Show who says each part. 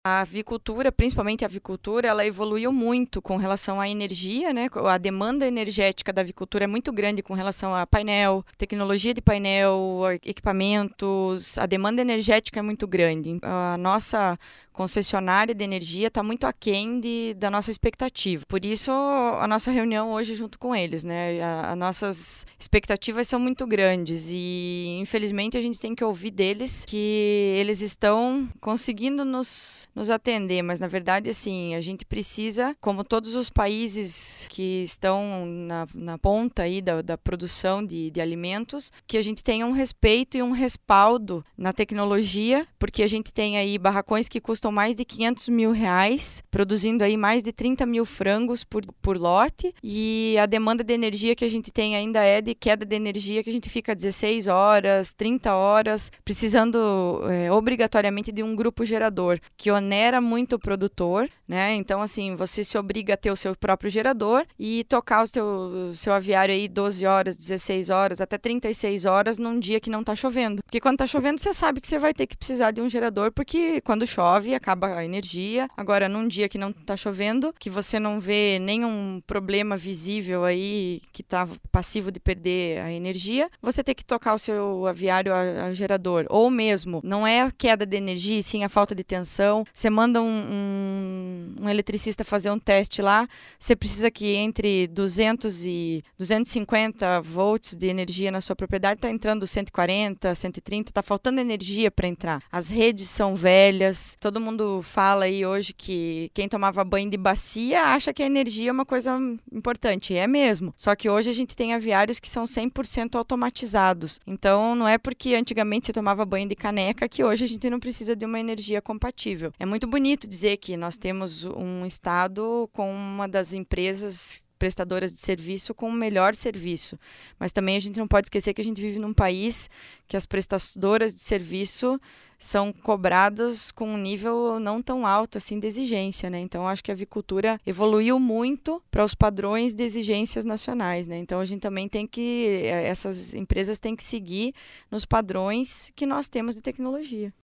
Speaker 1: A avicultura, principalmente a avicultura, ela evoluiu muito com relação à energia, né? A demanda energética da avicultura é muito grande com relação a painel, tecnologia de painel, equipamentos. A demanda energética é muito grande. A nossa concessionária de energia está muito aquém da nossa expectativa. Por isso, a nossa reunião hoje junto com eles, né? As nossas expectativas são muito grandes e, infelizmente, a gente tem que ouvir deles que eles estão conseguindo nos atender, mas, na verdade, assim, a gente precisa, como todos os países que estão na ponta aí da produção de alimentos, que a gente tenha um respeito e um respaldo na tecnologia, porque a gente tem aí barracões que custam mais de R$500 mil, produzindo aí mais de 30 mil frangos por lote, e a demanda de energia que a gente tem ainda é de queda de energia, que a gente fica 16 horas, 30 horas, precisando obrigatoriamente de um grupo gerador, que onera muito o produtor, né? Então, assim, você se obriga a ter o seu próprio gerador e tocar o seu aviário aí 12 horas, 16 horas, até 36 horas num dia que não tá chovendo. Porque quando tá chovendo, você sabe que você vai ter que precisar de um gerador, porque quando chove, acaba a energia. Agora, num dia que não tá chovendo, que você não vê nenhum problema visível aí, que tá passivo de perder a energia, você tem que tocar o seu aviário a gerador. Ou mesmo, não é a queda de energia, e sim a falta de tensão. Você manda um eletricista fazer um teste lá, você precisa que entre 200 e 250 volts de energia na sua propriedade, tá entrando 140, 130, tá faltando energia para entrar. As redes são velhas, todo mundo fala aí hoje que quem tomava banho de bacia acha que a energia é uma coisa importante, é mesmo. Só que hoje a gente tem aviários que são 100% automatizados. Então não é porque antigamente você tomava banho de caneca que hoje a gente não precisa de uma energia compatível. É muito bonito dizer que nós temos um estado com uma das empresas prestadoras de serviço com o melhor serviço. Mas também a gente não pode esquecer que a gente vive num país que as prestadoras de serviço são cobradas com um nível não tão alto assim de exigência, né? Então, acho que a avicultura evoluiu muito para os padrões de exigências nacionais, né? Então, a gente também essas empresas têm que seguir nos padrões que nós temos de tecnologia.